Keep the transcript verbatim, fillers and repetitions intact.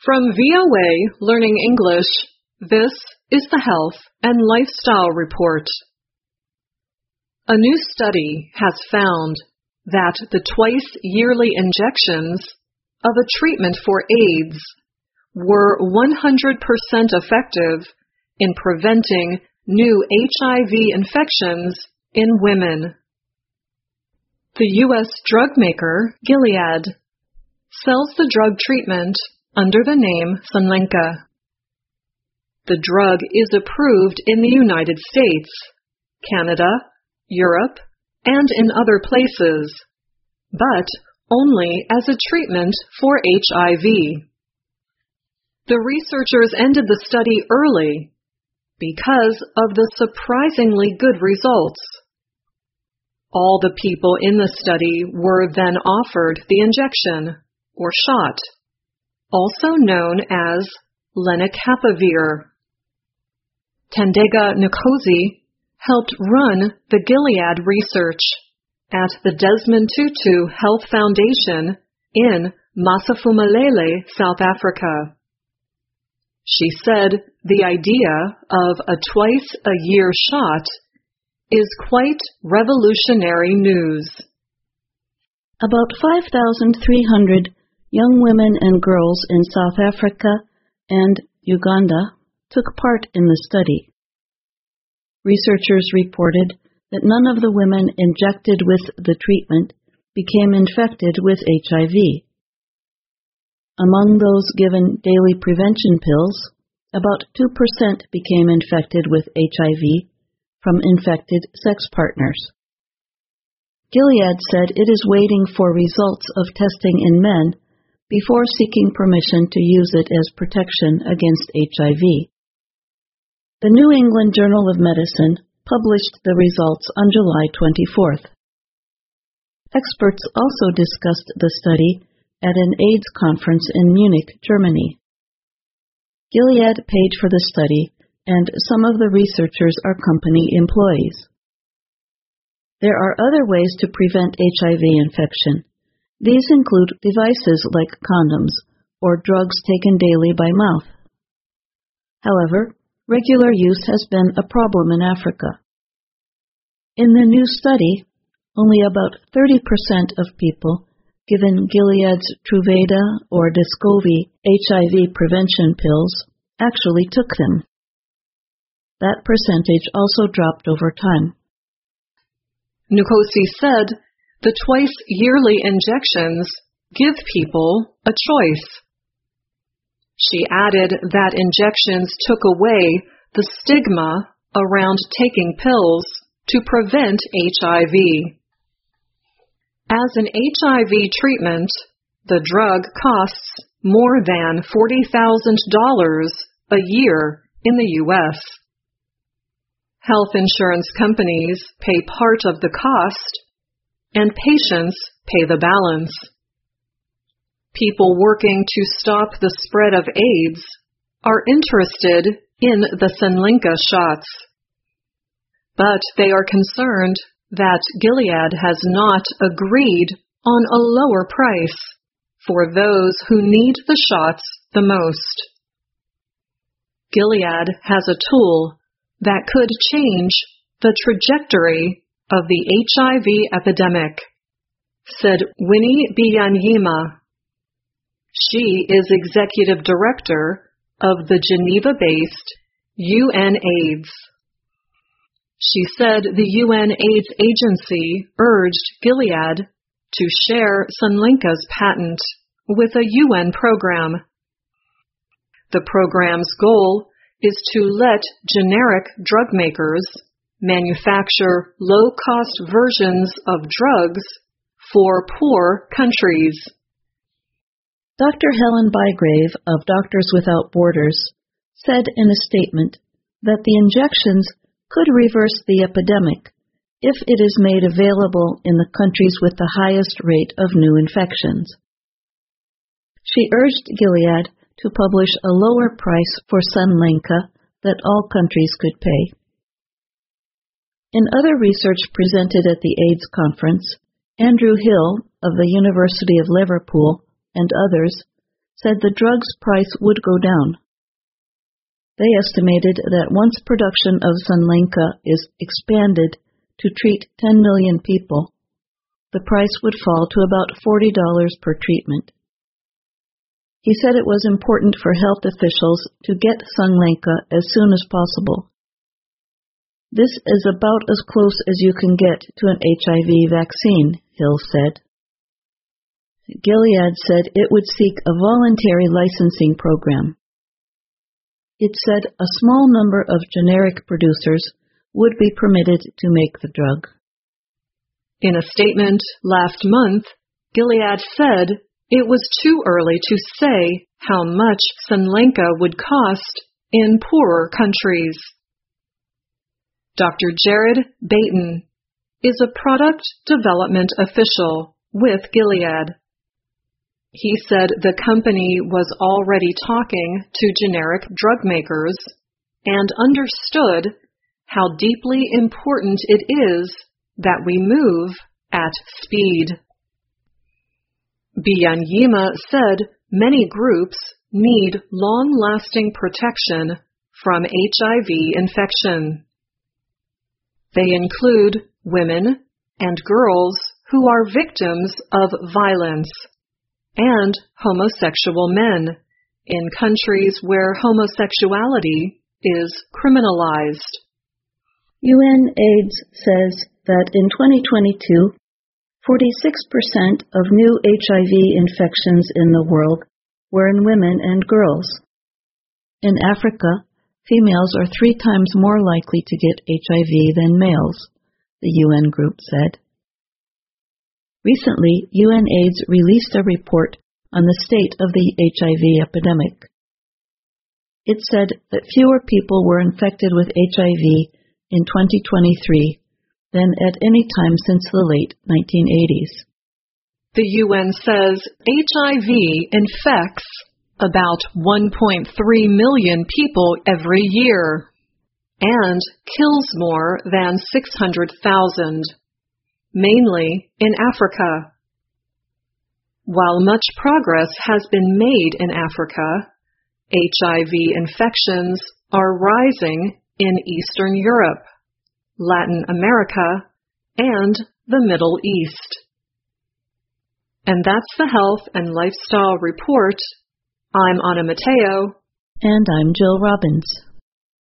From V O A Learning English, this is the Health and Lifestyle Report. A new study has found that the twice-yearly injections of a treatment for AIDS were one hundred percent effective in preventing new H I V infections in women. The U S drug maker, Gilead, sells the drug treatment under the name Sunlenca. The drug is approved in the United States, Canada, Europe, and in other places, but only as a treatment for H I V. The researchers ended the study early because of the surprisingly good results. All the people in the study were then offered the injection, or shot, also known as lenacapavir. Tandega Nkosi helped run the Gilead research at the Desmond Tutu Health Foundation in Massafumalele, South Africa. She said the idea of a twice-a-year shot is quite revolutionary news. About five thousand three hundred young women and girls in South Africa and Uganda took part in the study. Researchers reported that none of the women injected with the treatment became infected with H I V. Among those given daily prevention pills, about two percent became infected with H I V from infected sex partners. Gilead said it is waiting for results of testing in men before seeking permission to use it as protection against H I V. The New England Journal of Medicine published the results on July twenty-fourth. Experts also discussed the study at an AIDS conference in Munich, Germany. Gilead paid for the study, and some of the researchers are company employees. There are other ways to prevent H I V infection. These include devices like condoms or drugs taken daily by mouth. However, regular use has been a problem in Africa. In the new study, only about thirty percent of people given Gilead's Truvada or Descovy H I V prevention pills actually took them. That percentage also dropped over time. Nkosi said the twice-yearly injections give people a choice. She added that injections took away the stigma around taking pills to prevent H I V. As an H I V treatment, the drug costs more than forty thousand dollars a year in the U S Health insurance companies pay part of the cost, and patients pay the balance. People working to stop the spread of AIDS are interested in the Sunlenca shots, but they are concerned that Gilead has not agreed on a lower price for those who need the shots the most. Gilead has a tool that could change the trajectory of the H I V epidemic, said Winnie Byanyima. She is executive director of the Geneva-based U N AIDS. She said the U N AIDS agency urged Gilead to share Sunlenca's patent with a U N program. The program's goal is to let generic drug makers manufacture low-cost versions of drugs for poor countries. Doctor Helen Bygrave of Doctors Without Borders said in a statement that the injections could reverse the epidemic if it is made available in the countries with the highest rate of new infections. She urged Gilead to publish a lower price for Sunlenca that all countries could pay. In other research presented at the AIDS conference, Andrew Hill of the University of Liverpool and others said the drug's price would go down. They estimated that once production of Sunlenca is expanded to treat ten million people, the price would fall to about forty dollars per treatment. He said it was important for health officials to get Sunlenca as soon as possible. This is about as close as you can get to an H I V vaccine, Hill said. Gilead said it would seek a voluntary licensing program. It said a small number of generic producers would be permitted to make the drug. In a statement last month, Gilead said it was too early to say how much Sunlenca would cost in poorer countries. Doctor Jared Baton is a product development official with Gilead. He said the company was already talking to generic drug makers and understood how deeply important it is that we move at speed. Byanyima said many groups need long-lasting protection from H I V infection. They include women and girls who are victims of violence and homosexual men in countries where homosexuality is criminalized. U N AIDS says that in twenty twenty-two, forty-six percent of new H I V infections in the world were in women and girls. In Africa, females are three times more likely to get H I V than males, the U N group said. Recently, U N AIDS released a report on the state of the H I V epidemic. It said that fewer people were infected with H I V in twenty twenty-three than at any time since the late nineteen eighties. The U N says H I V infects about one point three million people every year and kills more than six hundred thousand, mainly in Africa. While much progress has been made in Africa, H I V infections are rising in Eastern Europe, Latin America, and the Middle East. And that's the Health and Lifestyle Report. I'm Anna Mateo. And I'm Jill Robbins.